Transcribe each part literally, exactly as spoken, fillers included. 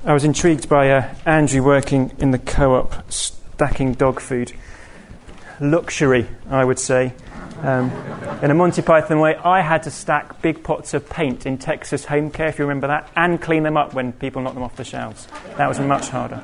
I was intrigued by uh, Andrew working in the co-op, stacking dog food. Luxury, I would say. Um, in a Monty Python way, I had to stack big pots of paint in Texas Home Care, if you remember that, and clean them up when people knocked them off the shelves. That was much harder.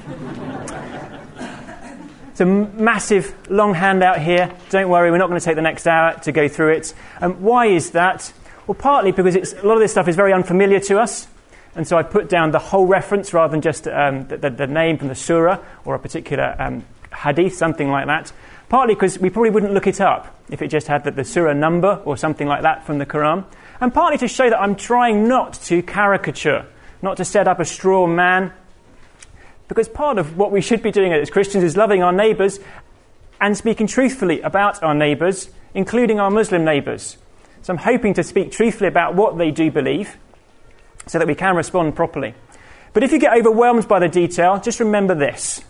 It's a massive, long handout here. Don't worry, we're not going to take the next hour to go through it. Um, why is that? Well, partly because it's, a lot of this stuff is very unfamiliar to us. And so I put down the whole reference rather than just um, the, the, the name from the surah or a particular um, hadith, something like that. Partly because we probably wouldn't look it up if it just had the, the surah number or something like that from the Quran. And partly to show that I'm trying not to caricature, not to set up a straw man. Because part of what we should be doing as Christians is loving our neighbours and speaking truthfully about our neighbours, including our Muslim neighbours. So I'm hoping to speak truthfully about what they do believe, so that we can respond properly. But if you get overwhelmed by the detail, just remember this.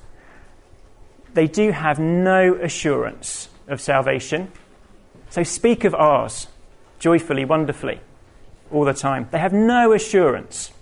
They do have no assurance of salvation. So speak of ours, joyfully, wonderfully, all the time. They have no assurance.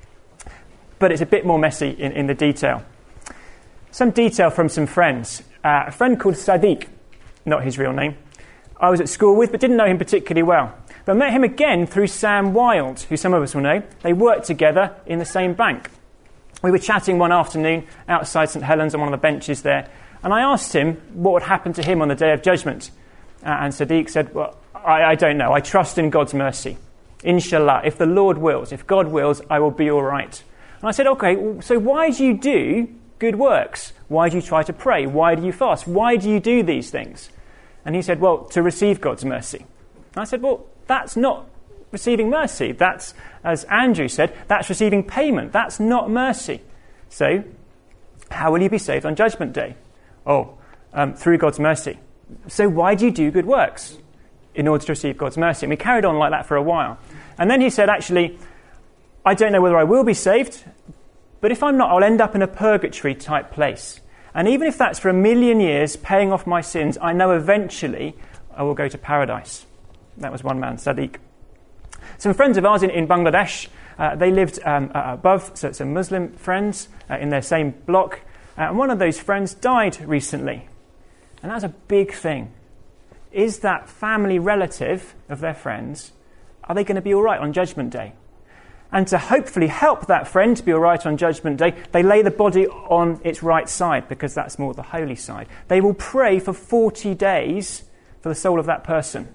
But it's a bit more messy in, in the detail. Some detail from some friends. Uh, a friend called Sadiq, not his real name, I was at school with, but didn't know him particularly well. But I met him again through Sam Wilde, who some of us will know. They worked together in the same bank. We were chatting one afternoon outside St Helens on one of the benches there, and I asked him what would happen to him on the Day of Judgment. Uh, and Sadiq said, well, I, I don't know. I trust in God's mercy. Inshallah, if the Lord wills, if God wills, I will be all right. And I said, okay, so why do you do good works? Why do you try to pray? Why do you fast? Why do you do these things? And he said, well, to receive God's mercy. And I said, well, that's not receiving mercy. That's, as Andrew said, that's receiving payment. That's not mercy. So, how will you be saved on Judgment Day? Oh, um, through God's mercy. So why do you do good works? In order to receive God's mercy. And we carried on like that for a while. And then he said, actually, I don't know whether I will be saved, but if I'm not, I'll end up in a purgatory type place. And even if that's for a million years, paying off my sins, I know eventually I will go to paradise. That was one man, Sadiq. Some friends of ours in, in Bangladesh, uh, they lived um, uh, above, so some Muslim friends uh, in their same block. Uh, and one of those friends died recently. And that's a big thing. Is that family relative of their friends, are they going to be all right on Judgment Day? And to hopefully help that friend to be all right on Judgment Day, they lay the body on its right side, because that's more the holy side. They will pray for forty days for the soul of that person,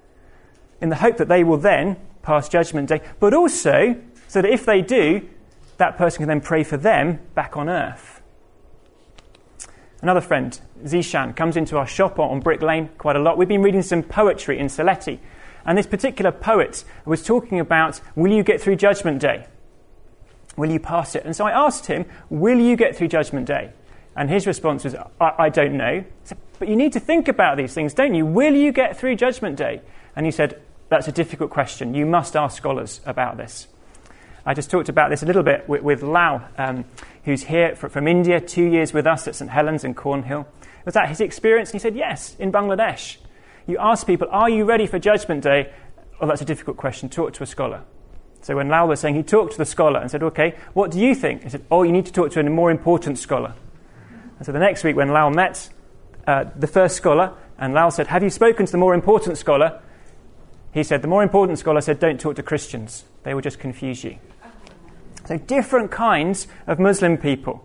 in the hope that they will then pass Judgment Day, but also so that if they do, that person can then pray for them back on earth. Another friend, Zishan, comes into our shop on Brick Lane quite a lot. We've been reading some poetry in Saletti, and this particular poet was talking about, will you get through Judgment Day? Will you pass it? And so I asked him, will you get through Judgment Day? And his response was, I, I don't know. I said, but you need to think about these things, don't you? Will you get through Judgment Day? And he said, that's a difficult question. You must ask scholars about this. I just talked about this a little bit with, with Lau, um, who's here for, from India, two years with us at St Helens and Cornhill. Was that his experience? And he said, yes, in Bangladesh. You ask people, are you ready for Judgment Day? Oh, that's a difficult question. Talk to a scholar. So when Lau was saying, he talked to the scholar and said, okay, what do you think? He said, oh, you need to talk to a more important scholar. And so the next week when Lau met uh, the first scholar, and Lau said, have you spoken to the more important scholar? He said, the more important scholar said, don't talk to Christians. They will just confuse you. So different kinds of Muslim people.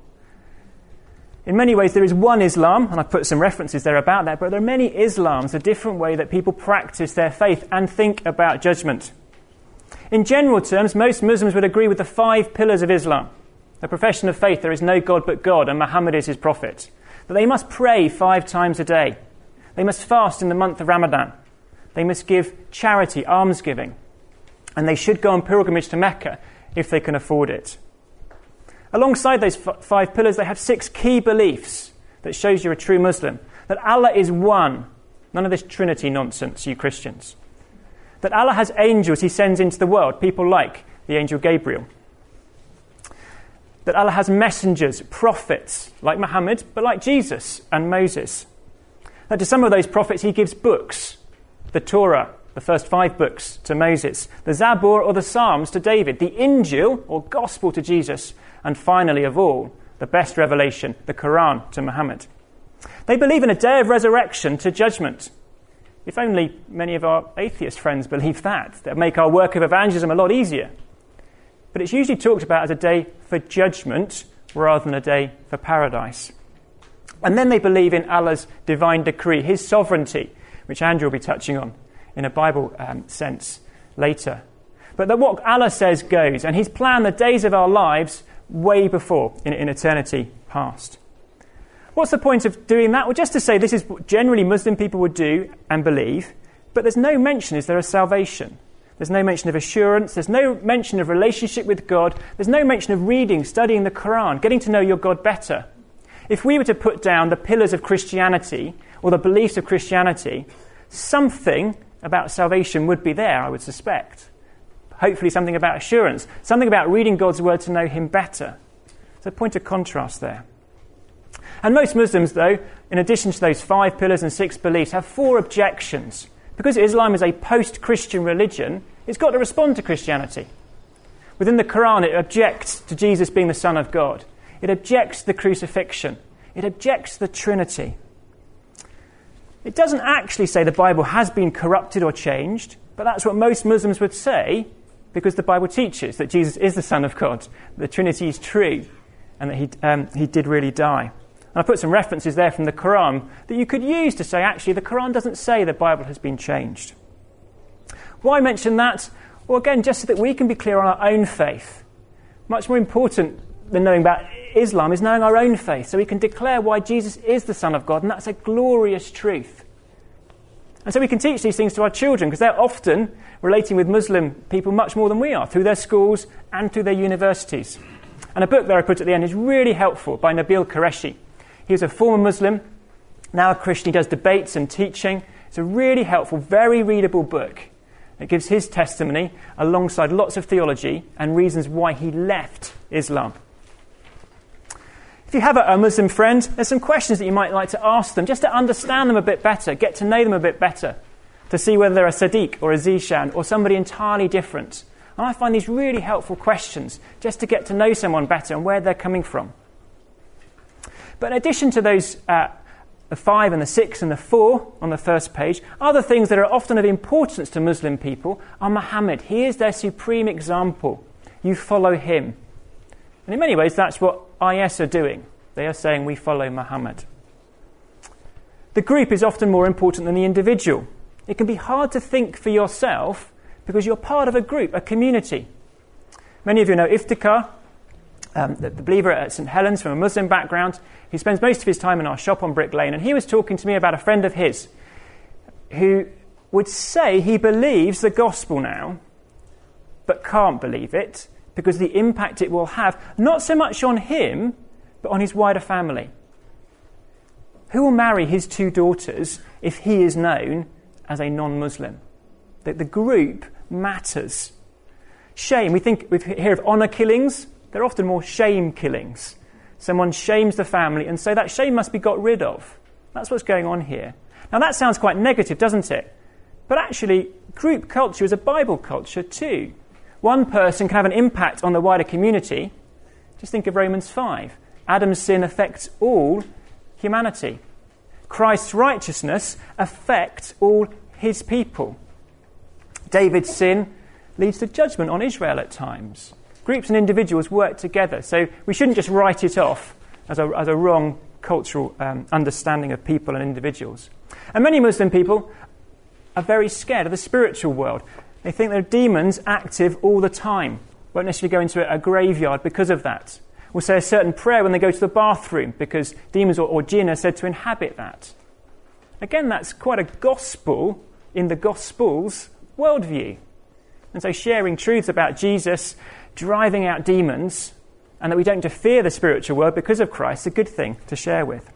In many ways, there is one Islam, and I've put some references there about that, but there are many Islams, a different way that people practice their faith and think about judgment. In general terms, most Muslims would agree with the five pillars of Islam. The profession of faith, there is no God but God, and Muhammad is his prophet. That they must pray five times a day. They must fast in the month of Ramadan. They must give charity, almsgiving. And they should go on pilgrimage to Mecca if they can afford it. Alongside those f- five pillars, they have six key beliefs that shows you're a true Muslim. That Allah is one. None of this Trinity nonsense, you Christians. That Allah has angels he sends into the world, people like the angel Gabriel. That Allah has messengers, prophets, like Muhammad, but like Jesus and Moses. That to some of those prophets he gives books, the Torah, the first five books to Moses, the Zabur or the Psalms to David, the Injil or Gospel to Jesus, and finally of all, the best revelation, the Quran to Muhammad. They believe in a day of resurrection to judgment. If only many of our atheist friends believe that, that would make our work of evangelism a lot easier. But it's usually talked about as a day for judgment rather than a day for paradise. And then they believe in Allah's divine decree, his sovereignty, which Andrew will be touching on in a Bible um, sense later. But that what Allah says goes, and he's planned the days of our lives way before, in, in eternity past. What's the point of doing that? Well, just to say this is what generally Muslim people would do and believe, but there's no mention, is there, of salvation? There's no mention of assurance, there's no mention of relationship with God, there's no mention of reading, studying the Quran, getting to know your God better. If we were to put down the pillars of Christianity, or the beliefs of Christianity, something about salvation would be there, I would suspect. Hopefully something about assurance, something about reading God's word to know him better. So a point of contrast there. And most Muslims, though, in addition to those five pillars and six beliefs, have four objections. Because Islam is a post-Christian religion, it's got to respond to Christianity. Within the Quran, it objects to Jesus being the Son of God. It objects to the crucifixion. It objects to the Trinity. It doesn't actually say the Bible has been corrupted or changed, but that's what most Muslims would say, because the Bible teaches that Jesus is the Son of God, the Trinity is true, and that he, um, he did really die. And I put some references there from the Quran that you could use to say, actually, the Quran doesn't say the Bible has been changed. Why mention that? Well, again, just so that we can be clear on our own faith. Much more important than knowing about Islam is knowing our own faith, so we can declare why Jesus is the Son of God, and that's a glorious truth. And so we can teach these things to our children, because they're often relating with Muslim people much more than we are, through their schools and through their universities. And a book there I put at the end is really helpful, by Nabil Qureshi. He was a former Muslim, now a Christian. He does debates and teaching. It's a really helpful, very readable book. It gives his testimony alongside lots of theology and reasons why he left Islam. If you have a, a Muslim friend, there's some questions that you might like to ask them, just to understand them a bit better, get to know them a bit better, to see whether they're a Sadiq or a Zishan or somebody entirely different. And I find these really helpful questions, just to get to know someone better and where they're coming from. But in addition to those, uh, the five and the six and the four on the first page, other things that are often of importance to Muslim people are Muhammad. He is their supreme example. You follow him. And in many ways, that's what I S are doing. They are saying we follow Muhammad. The group is often more important than the individual. It can be hard to think for yourself because you're part of a group, a community. Many of you know Iftikhar, um, the, the believer at St Helens from a Muslim background. He spends most of his time in our shop on Brick Lane, and he was talking to me about a friend of his who would say he believes the gospel now, but can't believe it because of the impact it will have, not so much on him, but on his wider family. Who will marry his two daughters if he is known as a non-Muslim? The, the group matters. Shame, we think we hear of honour killings. They're often more shame killings. Someone shames the family, and so that shame must be got rid of. That's what's going on here. Now that sounds quite negative, doesn't it? But actually, group culture is a Bible culture too. One person can have an impact on the wider community. Just think of Romans five. Adam's sin affects all humanity. Christ's righteousness affects all his people. David's sin leads to judgment on Israel at times. Groups and individuals work together, so we shouldn't just write it off as a, as a wrong cultural um, understanding of people and individuals. And many Muslim people are very scared of the spiritual world. They think there are demons active all the time. Won't necessarily go into a graveyard because of that. Will say a certain prayer when they go to the bathroom because demons or, or jinn are said to inhabit that. Again, that's quite a gospel in the Gospels worldview. And so sharing truths about Jesus driving out demons, and that we don't fear the spiritual world because of Christ, is a good thing to share with.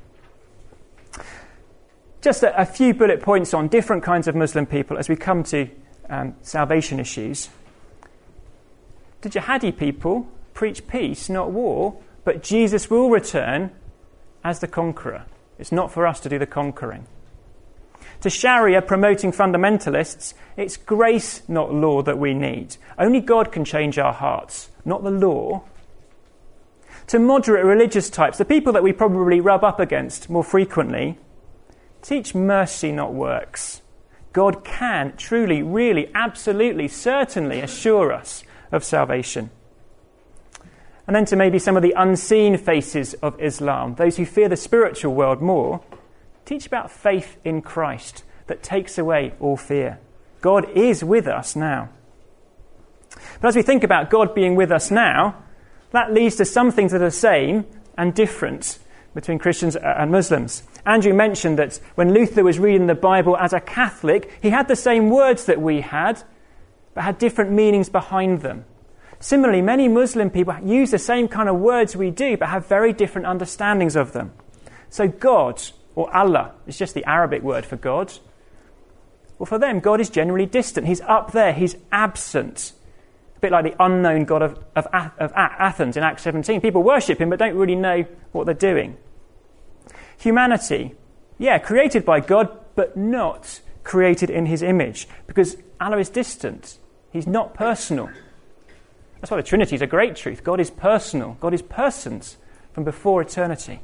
Just a, a few bullet points on different kinds of Muslim people as we come to um, salvation issues. The Jihadi people preach peace, not war, but Jesus will return as the conqueror. It's not for us to do the conquering. To Sharia promoting fundamentalists, it's grace, not law, that we need. Only God can change our hearts, not the law. To moderate religious types, the people that we probably rub up against more frequently, teach mercy, not works. God can truly, really, absolutely, certainly assure us of salvation. And then to maybe some of the unseen faces of Islam, those who fear the spiritual world more, teach about faith in Christ that takes away all fear. God is with us now. But as we think about God being with us now, that leads to some things that are the same and different between Christians and Muslims. Andrew mentioned that when Luther was reading the Bible as a Catholic, he had the same words that we had, but had different meanings behind them. Similarly, many Muslim people use the same kind of words we do, but have very different understandings of them. So God, or Allah, is just the Arabic word for God. Well, for them, God is generally distant. He's up there. He's absent. A bit like the unknown God of, of, of Athens in Acts seventeen. People worship him, but don't really know what they're doing. Humanity, yeah, created by God, but not created in his image, because Allah is distant. He's not personal. That's why the Trinity is a great truth. God is personal. God is persons from before eternity.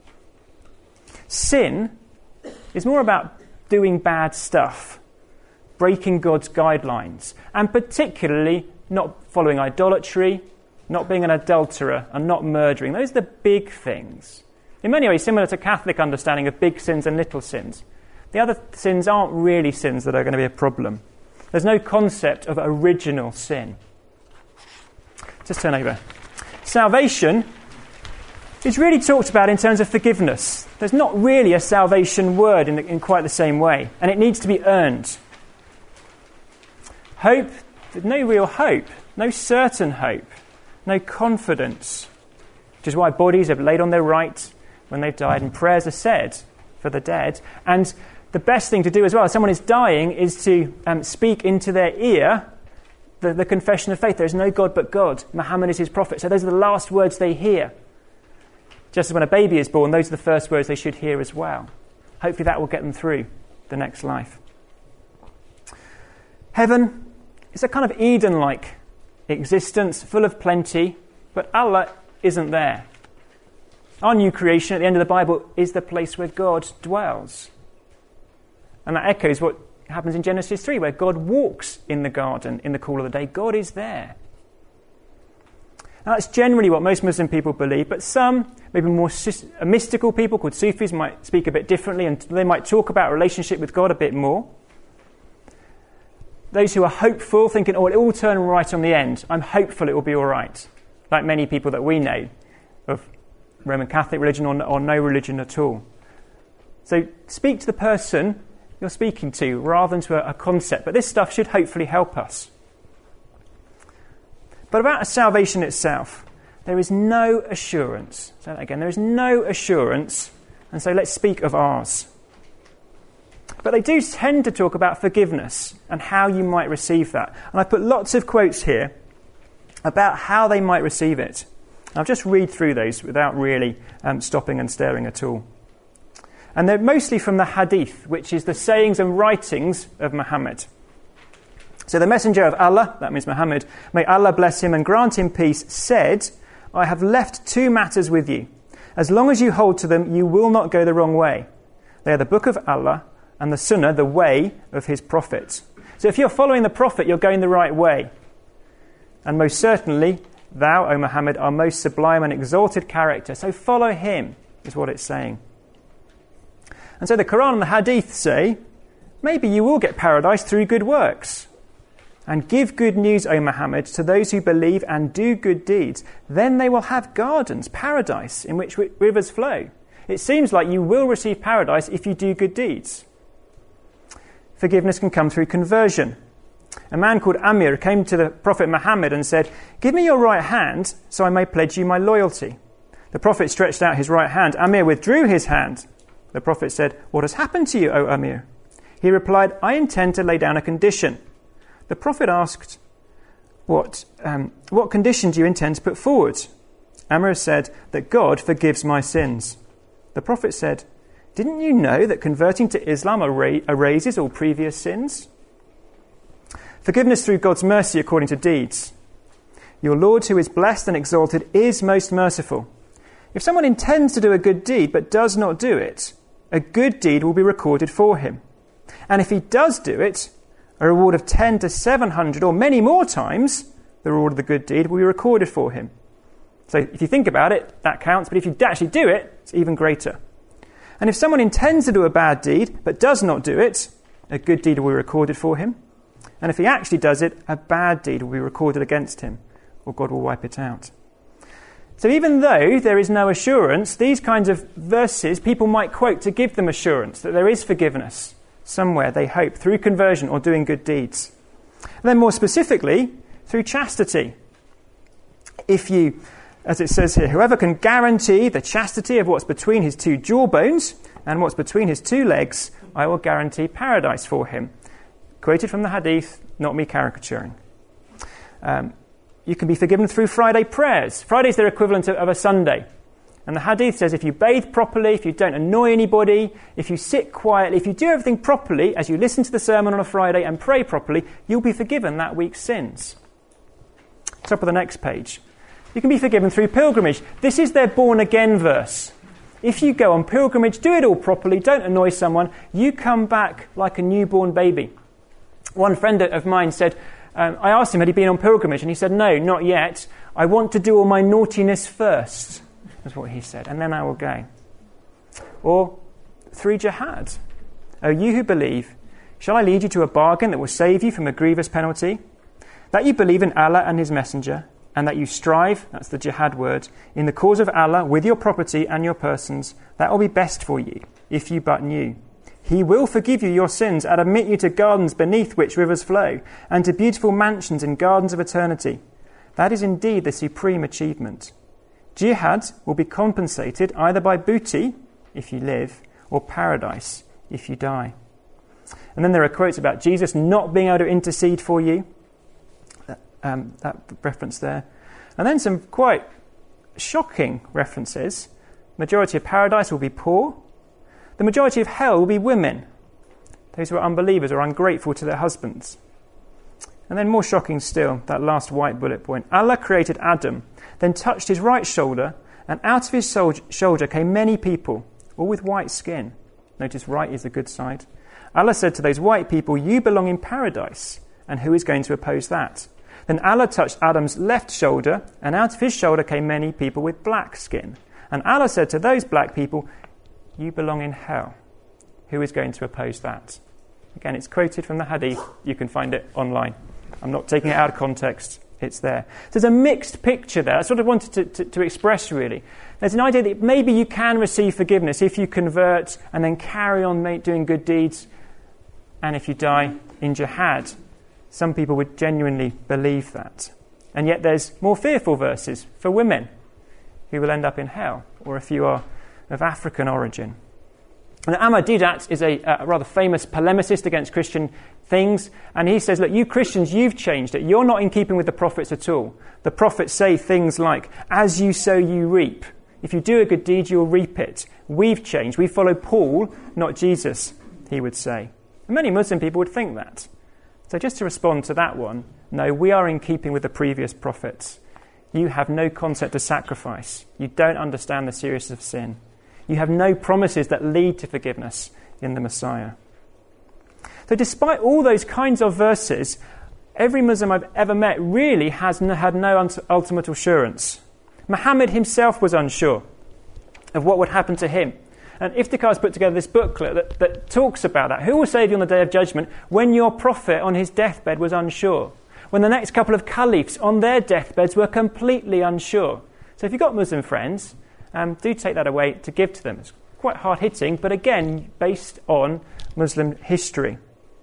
Sin is more about doing bad stuff, breaking God's guidelines, and particularly not following idolatry, not being an adulterer, and not murdering. Those are the big things. In many ways, similar to Catholic understanding of big sins and little sins. The other sins aren't really sins that are going to be a problem. There's no concept of original sin. Just turn over. Salvation is really talked about in terms of forgiveness. There's not really a salvation word in, the, in quite the same way, and it needs to be earned. Hope, there's no real hope, no certain hope, no confidence, which is why bodies have laid on their right when they've died, and prayers are said for the dead. And the best thing to do as well, if someone is dying, is to um, speak into their ear the, the confession of faith. There is no God but God. Muhammad is his prophet. So those are the last words they hear. Just as when a baby is born, those are the first words they should hear as well. Hopefully that will get them through the next life. Heaven is a kind of Eden-like existence, full of plenty, but Allah isn't there. Our new creation at the end of the Bible is the place where God dwells. And that echoes what happens in Genesis three, where God walks in the garden in the cool of the day. God is there. Now, that's generally what most Muslim people believe, but some, maybe more mystical people called Sufis, might speak a bit differently, and they might talk about a relationship with God a bit more. Those who are hopeful, thinking, oh, it'll all turn right on the end. I'm hopeful it will be all right. Like many people that we know of Roman Catholic religion or, or no religion at all. So speak to the person you're speaking to rather than to a, a concept. But this stuff should hopefully help us. But about salvation itself, there is no assurance. Say that again. There is no assurance. And so let's speak of ours. But they do tend to talk about forgiveness and how you might receive that. And I put lots of quotes here about how they might receive it. I'll just read through those without really um, stopping and staring at all. And they're mostly from the Hadith, which is the sayings and writings of Muhammad. So the messenger of Allah, that means Muhammad, may Allah bless him and grant him peace, said, I have left two matters with you. As long as you hold to them, you will not go the wrong way. They are the book of Allah and the Sunnah, the way of his prophet. So if you're following the prophet, you're going the right way. And most certainly, thou, O Muhammad, are most sublime and exalted character. So follow him, is what it's saying. And so the Quran and the Hadith say, maybe you will get paradise through good works. And give good news, O Muhammad, to those who believe and do good deeds. Then they will have gardens, paradise, in which rivers flow. It seems like you will receive paradise if you do good deeds. Forgiveness can come through conversion. A man called Amir came to the Prophet Muhammad and said, give me your right hand so I may pledge you my loyalty. The Prophet stretched out his right hand. Amir withdrew his hand. The Prophet said, what has happened to you, O Amir? He replied, I intend to lay down a condition. The Prophet asked, what, um, what condition do you intend to put forward? Amir said, that God forgives my sins. The Prophet said, Didn't you know that converting to Islam erases all previous sins? Forgiveness through God's mercy according to deeds. Your Lord, who is blessed and exalted, is most merciful. If someone intends to do a good deed but does not do it, a good deed will be recorded for him. And if he does do it, a reward of ten to seven hundred or many more times the reward of the good deed will be recorded for him. So if you think about it, that counts, but if you actually do it, it's even greater. And if someone intends to do a bad deed but does not do it, a good deed will be recorded for him. And if he actually does it, a bad deed will be recorded against him, or God will wipe it out. So even though there is no assurance, these kinds of verses people might quote to give them assurance that there is forgiveness somewhere, they hope, through conversion or doing good deeds. And then more specifically, through chastity. If you, as it says here, whoever can guarantee the chastity of what's between his two jawbones and what's between his two legs, I will guarantee paradise for him. Quoted from the hadith, not me caricaturing. Um, you can be forgiven through Friday prayers. Friday's their equivalent of, of a Sunday. And the hadith says if you bathe properly, if you don't annoy anybody, if you sit quietly, if you do everything properly as you listen to the sermon on a Friday and pray properly, you'll be forgiven that week's sins. Top of the next page. You can be forgiven through pilgrimage. This is their born again verse. If you go on pilgrimage, do it all properly, don't annoy someone, you come back like a newborn baby. One friend of mine said, um, I asked him, had he been on pilgrimage? And he said, no, not yet. I want to do all my naughtiness first, is what he said, and then I will go. Or through jihad. O you who believe, shall I lead you to a bargain that will save you from a grievous penalty? That you believe in Allah and his messenger, and that you strive, that's the jihad word, in the cause of Allah with your property and your persons, that will be best for you, if you but knew. He will forgive you your sins and admit you to gardens beneath which rivers flow, and to beautiful mansions in gardens of eternity. That is indeed the supreme achievement. Jihad will be compensated either by booty, if you live, or paradise, if you die. And then there are quotes about Jesus not being able to intercede for you. Um, that reference there. And then some quite shocking references. Majority of paradise will be poor. The majority of hell will be women, those who are unbelievers or ungrateful to their husbands. And then more shocking still, that last white bullet point. Allah created Adam, then touched his right shoulder, and out of his shoulder came many people, all with white skin. Notice right is the good side. Allah said to those white people, you belong in paradise, and who is going to oppose that? Then Allah touched Adam's left shoulder, and out of his shoulder came many people with black skin. And Allah said to those black people, you belong in hell. Who is going to oppose that? Again, it's quoted from the hadith. You can find it online. I'm not taking it out of context. It's there. So there's a mixed picture there. I sort of wanted to, to, to express, really. There's an idea that maybe you can receive forgiveness if you convert and then carry on doing good deeds, and if you die in jihad. Some people would genuinely believe that. And yet there's more fearful verses for women who will end up in hell, or if you are of African origin. And Ahmad Didat is a, a rather famous polemicist against Christian things, and he says, look, you Christians, you've changed it. You're not in keeping with the prophets at all. The prophets say things like, as you sow, you reap. If you do a good deed, you'll reap it. We've changed. We follow Paul, not Jesus, he would say. And many Muslim people would think that. So just to respond to that one, no, we are in keeping with the previous prophets. You have no concept of sacrifice. You don't understand the seriousness of sin. You have no promises that lead to forgiveness in the Messiah. So despite all those kinds of verses, every Muslim I've ever met really has no, had no ultimate assurance. Muhammad himself was unsure of what would happen to him. And Iftikhar's put together this booklet that, that talks about that. Who will save you on the day of judgment when your prophet on his deathbed was unsure? When the next couple of caliphs on their deathbeds were completely unsure? So if you've got Muslim friends, Um, do take that away to give to them. It's quite hard-hitting, but again, based on Muslim history.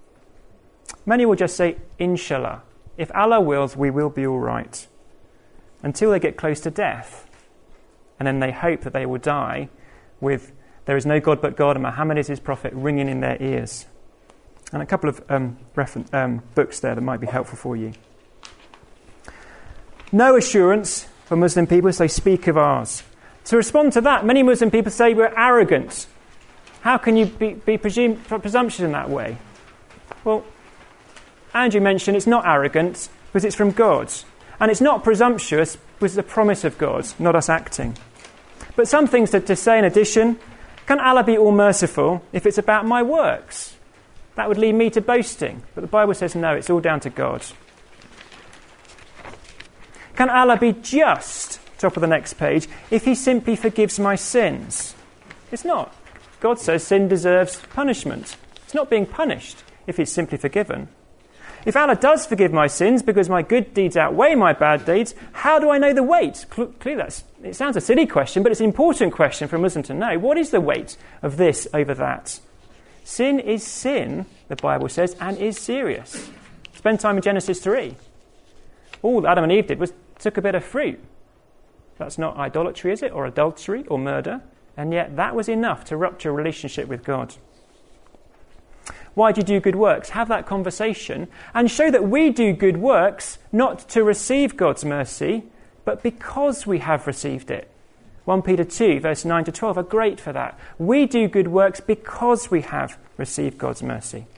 Many will just say, Inshallah. If Allah wills, we will be all right. Until they get close to death. And then they hope that they will die with, there is no God but God and Muhammad is his prophet, ringing in their ears. And a couple of um, reference, um, books there that might be helpful for you. No assurance for Muslim people, so speak of ours. To respond to that, many Muslim people say we're arrogant. How can you be, be presume, presumptuous in that way? Well, Andrew mentioned it's not arrogant because it's from God. And it's not presumptuous because it's a promise of God, not us acting. But some things to, to say in addition, can Allah be all merciful if it's about my works? That would lead me to boasting. But the Bible says no, it's all down to God. Can Allah be just, top of the next page, if he simply forgives my sins? It's not. God says sin deserves punishment. It's not being punished if it's simply forgiven. If Allah does forgive my sins because my good deeds outweigh my bad deeds, how do I know the weight? Clearly, that's, it sounds a silly question, but it's an important question for a Muslim to know. What is the weight of this over that? Sin is sin, the Bible says, and is serious. Spend time in Genesis three. All Adam and Eve did was took a bit of fruit. That's not idolatry, is it? Or adultery or murder? And yet that was enough to rupture a relationship with God. Why do you do good works? Have that conversation and show that we do good works not to receive God's mercy, but because we have received it. First Peter two, verse nine to twelve are great for that. We do good works because we have received God's mercy.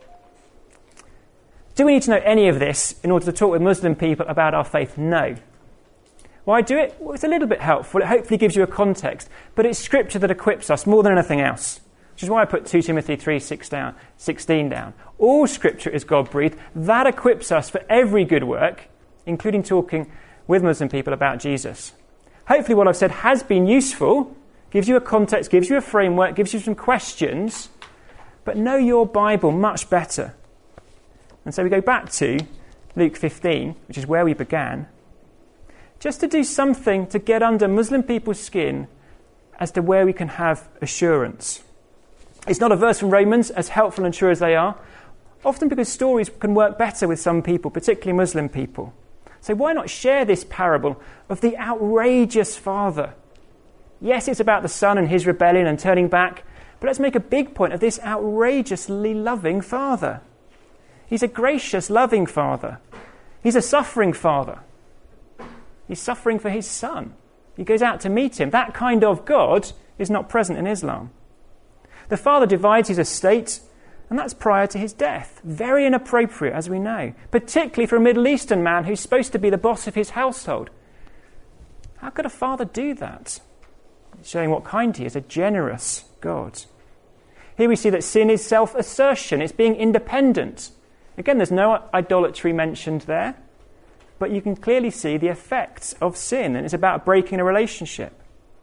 Do we need to know any of this in order to talk with Muslim people about our faith? No. Why do it? Well, it's a little bit helpful. It hopefully gives you a context, but it's Scripture that equips us more than anything else. Which is why I put two Timothy three sixteen down. All Scripture is God-breathed. That equips us for every good work, including talking with Muslim people about Jesus. Hopefully what I've said has been useful, gives you a context, gives you a framework, gives you some questions, but know your Bible much better. And so we go back to Luke fifteen, which is where we began, just to do something to get under Muslim people's skin as to where we can have assurance. It's not a verse from Romans, as helpful and sure as they are, often because stories can work better with some people, particularly Muslim people. So why not share this parable of the outrageous father? Yes, it's about the son and his rebellion and turning back, but let's make a big point of this outrageously loving father. He's a gracious, loving father. He's a suffering father. He's suffering for his son. He goes out to meet him. That kind of God is not present in Islam. The father divides his estate, and that's prior to his death. Very inappropriate, as we know, particularly for a Middle Eastern man who's supposed to be the boss of his household. How could a father do that? Showing what kind he is, a generous God. Here we see that sin is self-assertion. It's being independent. Again, there's no idolatry mentioned there, but you can clearly see the effects of sin, and it's about breaking a relationship.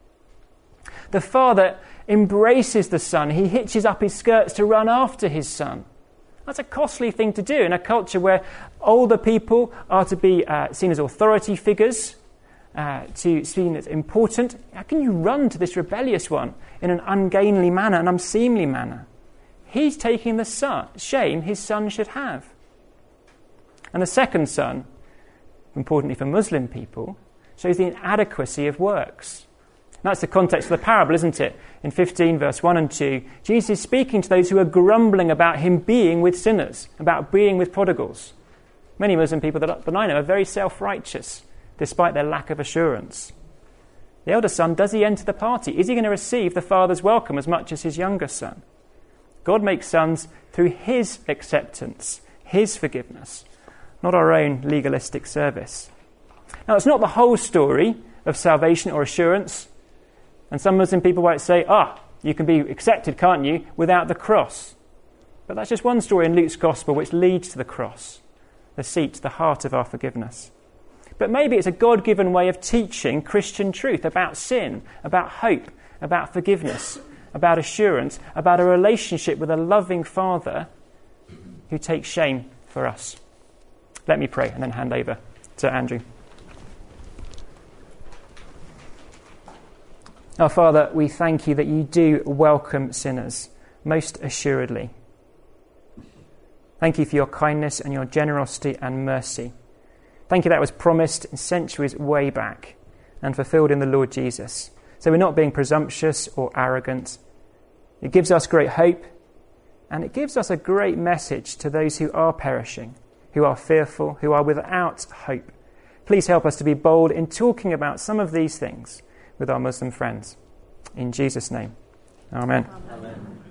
The father embraces the son. He hitches up his skirts to run after his son. That's a costly thing to do in a culture where older people are to be uh, seen as authority figures, uh, to seen as important. How can you run to this rebellious one in an ungainly manner, an unseemly manner? He's taking the son, shame his son should have. And the second son, importantly for Muslim people, shows the inadequacy of works. That's the context of the parable, isn't it? In fifteen, verse one and two, Jesus is speaking to those who are grumbling about him being with sinners, about being with prodigals. Many Muslim people that, that I know are very self-righteous, despite their lack of assurance. The elder son, does he enter the party? Is he going to receive the father's welcome as much as his younger son? God makes sons through his acceptance, his forgiveness, not our own legalistic service. Now, it's not the whole story of salvation or assurance. And some Muslim people might say, ah, you can be accepted, can't you, without the cross. But that's just one story in Luke's gospel which leads to the cross, the seat, the heart of our forgiveness. But maybe it's a God-given way of teaching Christian truth about sin, about hope, about forgiveness, about assurance, about a relationship with a loving Father who takes shame for us. Let me pray and then hand over to Andrew. Our Father, we thank you that you do welcome sinners, most assuredly. Thank you for your kindness and your generosity and mercy. Thank you that was promised in centuries way back and fulfilled in the Lord Jesus. So we're not being presumptuous or arrogant. It gives us great hope, and it gives us a great message to those who are perishing, who are fearful, who are without hope. Please help us to be bold in talking about some of these things with our Muslim friends. In Jesus' name, Amen. Amen.